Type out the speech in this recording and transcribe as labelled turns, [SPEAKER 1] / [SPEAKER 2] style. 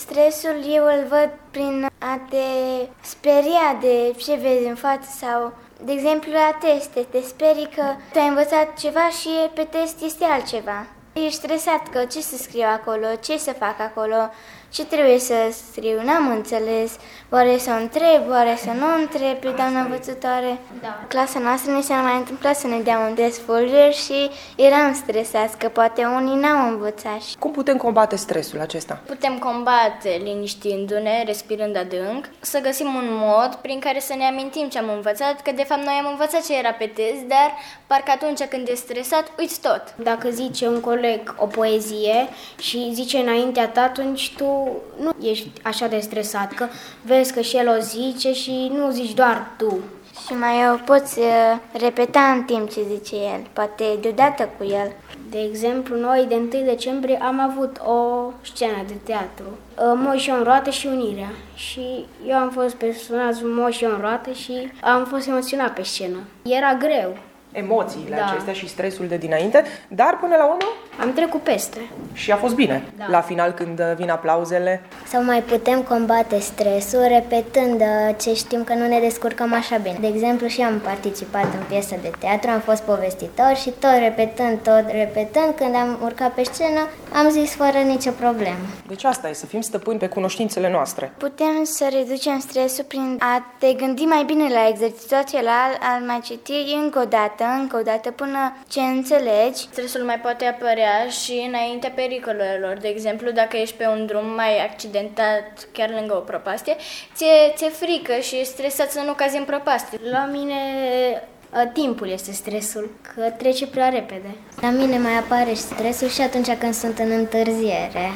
[SPEAKER 1] Stresul eu îl văd prin a te speria de ce vezi în față sau, de exemplu, la teste. Te sperii că tu ai învățat ceva și pe test este altceva. Ești stresat că ce să scriu acolo, ce să fac acolo, ce trebuie să scriu, n-am înțeles, oare să o întreb, oare să nu o întreb pe doamna învățătoare. Da. Clasa noastră ni s-a mai întâmplat să ne dea un test folder și eram stresați că poate unii n-au învățat.
[SPEAKER 2] Cum putem combate stresul acesta?
[SPEAKER 3] Putem combate liniștindu-ne, respirând adânc, să găsim un mod prin care să ne amintim ce am învățat, că de fapt noi am învățat ce era pe test, dar parcă atunci când e stresat, uiți tot.
[SPEAKER 4] Dacă zice un coleg o poezie și zice înaintea ta, atunci tu nu ești așa de stresat, că vezi că și el o zice și nu zici doar tu.
[SPEAKER 1] Și mai o poți repeta în timp ce zice el, poate deodată cu el.
[SPEAKER 4] De exemplu, noi de 1 decembrie am avut o scenă de teatru, Moș în roată și Unirea. Și eu am fost personajul Moș în roată și am fost emoționat pe scenă. Era greu.
[SPEAKER 2] Emoțiile acestea și stresul de dinainte, dar până la urmă
[SPEAKER 4] am trecut peste.
[SPEAKER 2] Și a fost bine. Da. La final, când vin aplauzele.
[SPEAKER 5] Sau mai putem combate stresul repetând ce știm că nu ne descurcăm așa bine. De exemplu, și am participat în piesă de teatru, am fost povestitor și tot repetând, când am urcat pe scenă, am zis fără nicio problemă.
[SPEAKER 2] Deci asta e, să fim stăpâni pe cunoștințele noastre.
[SPEAKER 1] Putem să reducem stresul prin a te gândi mai bine la exercițiul acela, al mai citi încă o dată până ce înțelegi.
[SPEAKER 3] Stresul mai poate apărea și înaintea pericolelor. De exemplu, dacă ești pe un drum mai accidentat, chiar lângă o prăpastie, ți-e frică și ești stresat să nu cazi în prăpastie.
[SPEAKER 4] La mine timpul este stresul, că trece prea repede.
[SPEAKER 5] La mine mai apare stresul și atunci când sunt în întârziere.